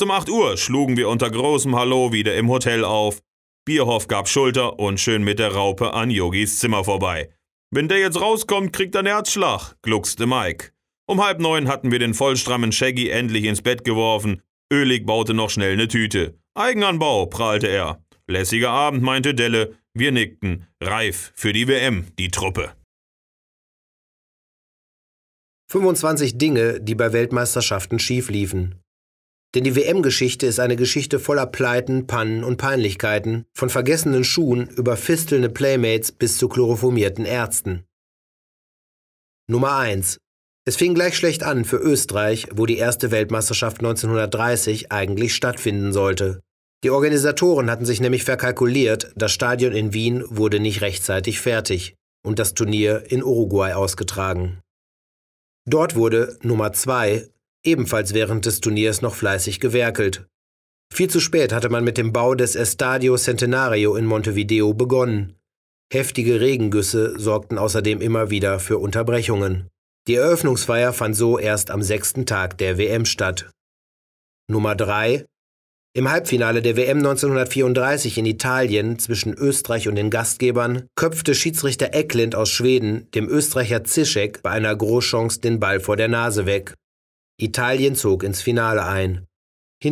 Um 8 Uhr schlugen wir unter großem Hallo wieder im Hotel auf. Bierhoff gab Schulter und schön mit der Raupe an Yogis Zimmer vorbei. »Wenn der jetzt rauskommt, kriegt er einen Herzschlag«, gluckste Mike. Um 8:30 hatten wir den vollstrammen Shaggy endlich ins Bett geworfen. Ölig baute noch schnell eine Tüte. »Eigenanbau«, prahlte er. »Lässiger Abend«, meinte Delle. Wir nickten. Reif für die WM, die Truppe. 25 Dinge, die bei Weltmeisterschaften schief liefen. Denn die WM-Geschichte ist eine Geschichte voller Pleiten, Pannen und Peinlichkeiten, von vergessenen Schuhen über fistelnde Playmates bis zu chloroformierten Ärzten. Nummer 1. Es fing gleich schlecht an für Österreich, wo die erste Weltmeisterschaft 1930 eigentlich stattfinden sollte. Die Organisatoren hatten sich nämlich verkalkuliert, das Stadion in Wien wurde nicht rechtzeitig fertig und das Turnier in Uruguay ausgetragen. Dort wurde Nummer 2 ebenfalls während des Turniers noch fleißig gewerkelt. Viel zu spät hatte man mit dem Bau des Estadio Centenario in Montevideo begonnen. Heftige Regengüsse sorgten außerdem immer wieder für Unterbrechungen. Die Eröffnungsfeier fand so erst am 6. Tag der WM statt. Nummer 3. Im Halbfinale der WM 1934 in Italien zwischen Österreich und den Gastgebern köpfte Schiedsrichter Eklund aus Schweden dem Österreicher Zischek bei einer Großchance den Ball vor der Nase weg. Italien zog ins Finale ein.